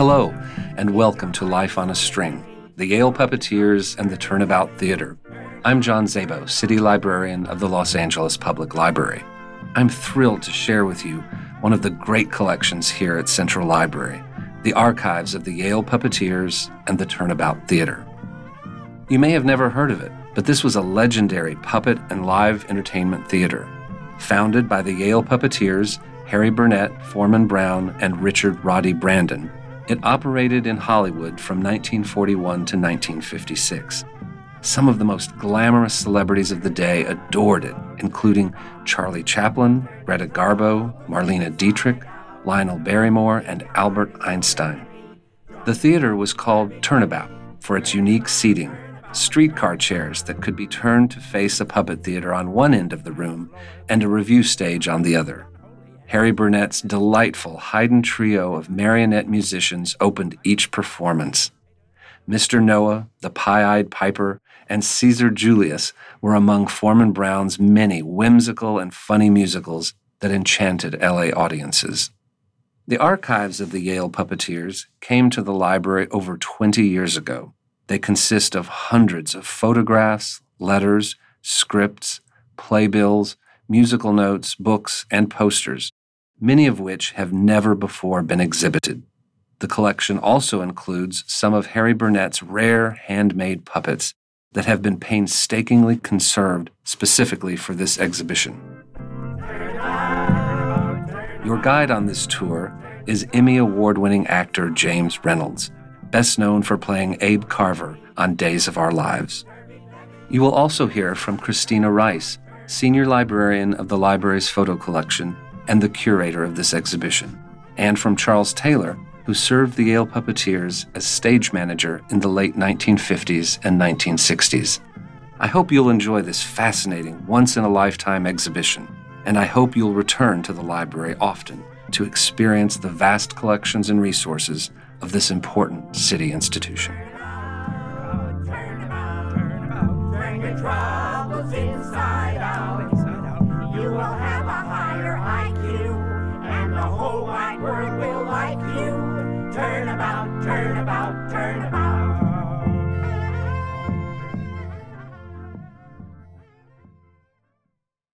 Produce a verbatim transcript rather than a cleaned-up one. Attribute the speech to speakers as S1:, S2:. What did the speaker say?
S1: Hello, and welcome to Life on a String, the Yale Puppeteers and the Turnabout Theater. I'm John Szabo, City Librarian of the Los Angeles Public Library. I'm thrilled to share with you one of the great collections here at Central Library, the archives of the Yale Puppeteers and the Turnabout Theater. You may have never heard of it, but this was a legendary puppet and live entertainment theater. Founded by the Yale Puppeteers, Harry Burnett, Foreman Brown, and Richard Roddy Brandon, it operated in Hollywood from nineteen forty-one to nineteen fifty-six. Some of the most glamorous celebrities of the day adored it, including Charlie Chaplin, Greta Garbo, Marlene Dietrich, Lionel Barrymore, and Albert Einstein. The theater was called Turnabout for its unique seating, streetcar chairs that could be turned to face a puppet theater on one end of the room and a review stage on the other. Harry Burnett's delightful Haydn trio of marionette musicians opened each performance. Mister Noah, the Pie-Eyed Piper, and Caesar Julius were among Foreman Brown's many whimsical and funny musicals that enchanted L A audiences. The archives of the Yale Puppeteers came to the library over twenty years ago. They consist of hundreds of photographs, letters, scripts, playbills, musical notes, books, and posters, many of which have never before been exhibited. The collection also includes some of Harry Burnett's rare handmade puppets that have been painstakingly conserved specifically for this exhibition. Your guide on this tour is Emmy Award-winning actor James Reynolds, best known for playing Abe Carver on Days of Our Lives. You will also hear from Christina Rice, senior librarian of the library's photo collection and the curator of this exhibition, and from Charles Taylor, who served the Yale Puppeteers as stage manager in the late nineteen fifties and nineteen sixties. I hope you'll enjoy this fascinating, once-in-a-lifetime exhibition, and I hope you'll return to the library often to experience the vast collections and resources of this important city institution.
S2: You will have a higher I Q, and the whole wide world will like you. Turn about, turn about, turn about.